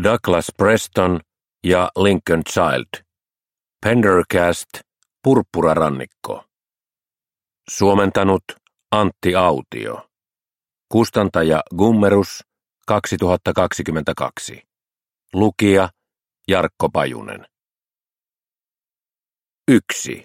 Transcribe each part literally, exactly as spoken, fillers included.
Douglas Preston ja Lincoln Child. Pendergast, Purppurarannikko. Suomentanut Antti Autio. Kustantaja Gummerus, kaksituhattakaksikymmentäkaksi. Lukija Jarkko Pajunen. yksi.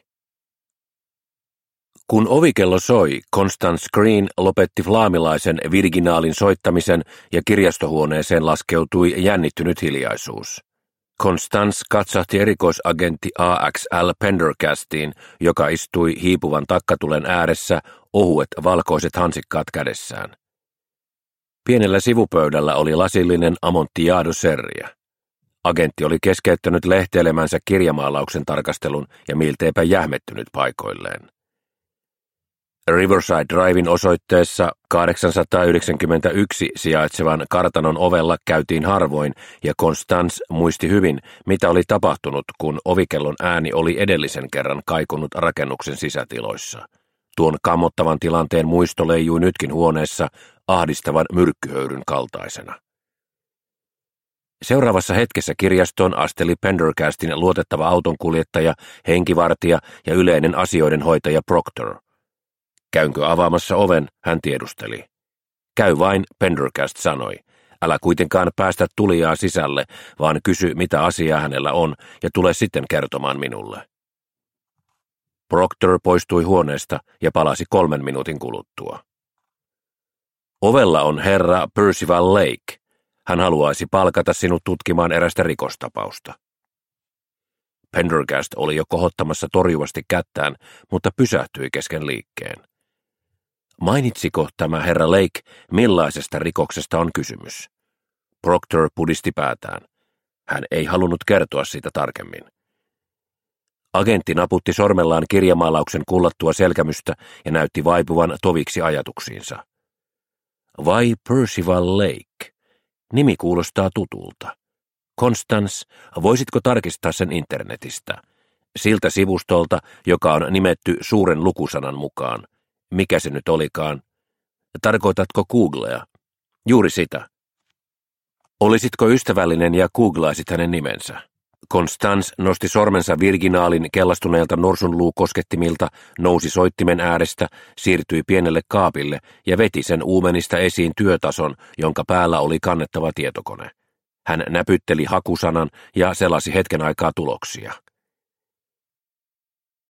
Kun ovikello soi, Constance Green lopetti flaamilaisen virginaalin soittamisen ja kirjastohuoneeseen laskeutui jännittynyt hiljaisuus. Constance katsahti erikoisagentti A X L Pendergastiin, joka istui hiipuvan takkatulen ääressä, ohuet valkoiset hansikkaat kädessään. Pienellä sivupöydällä oli lasillinen Amontillado Sherryä. Agentti oli keskeyttänyt lehteilemänsä kirjamaalauksen tarkastelun ja milteipä jähmettynyt paikoilleen. Riverside Driven osoitteessa kahdeksansataayhdeksänkymmentäyksi sijaitsevan kartanon ovella käytiin harvoin, ja Constance muisti hyvin, mitä oli tapahtunut, kun ovikellon ääni oli edellisen kerran kaikunut rakennuksen sisätiloissa. Tuon kammottavan tilanteen muisto leijui nytkin huoneessa ahdistavan myrkkyhöyryn kaltaisena. Seuraavassa hetkessä kirjastoon asteli Pendergastin luotettava autonkuljettaja, henkivartija ja yleinen asioiden hoitaja Proctor. Käynkö avaamassa oven, hän tiedusteli. Käy vain, Pendergast sanoi. Älä kuitenkaan päästä tulijaa sisälle, vaan kysy, mitä asiaa hänellä on, ja tule sitten kertomaan minulle. Proctor poistui huoneesta ja palasi kolmen minuutin kuluttua. Ovella on herra Percival Lake. Hän haluaisi palkata sinut tutkimaan erästä rikostapausta. Pendergast oli jo kohottamassa torjuvasti kättään, mutta pysähtyi kesken liikkeen. Mainitsiko tämä herra Lake, millaisesta rikoksesta on kysymys? Proctor pudisti päätään. Hän ei halunnut kertoa siitä tarkemmin. Agentti naputti sormellaan kirjamaalauksen kullattua selkämystä ja näytti vaipuvan toviksi ajatuksiinsa. Vai Percival Lake? Nimi kuulostaa tutulta. Constance, voisitko tarkistaa sen internetistä? Siltä sivustolta, joka on nimetty suuren lukusanan mukaan. Mikä se nyt olikaan? Tarkoitatko Googlea? Juuri sitä. Olisitko ystävällinen ja googlaisit hänen nimensä? Constance nosti sormensa virginaalin kellastuneelta norsunluukoskettimilta, nousi soittimen äärestä, siirtyi pienelle kaapille ja veti sen uumenista esiin työtason, jonka päällä oli kannettava tietokone. Hän näpytteli hakusanan ja selasi hetken aikaa tuloksia.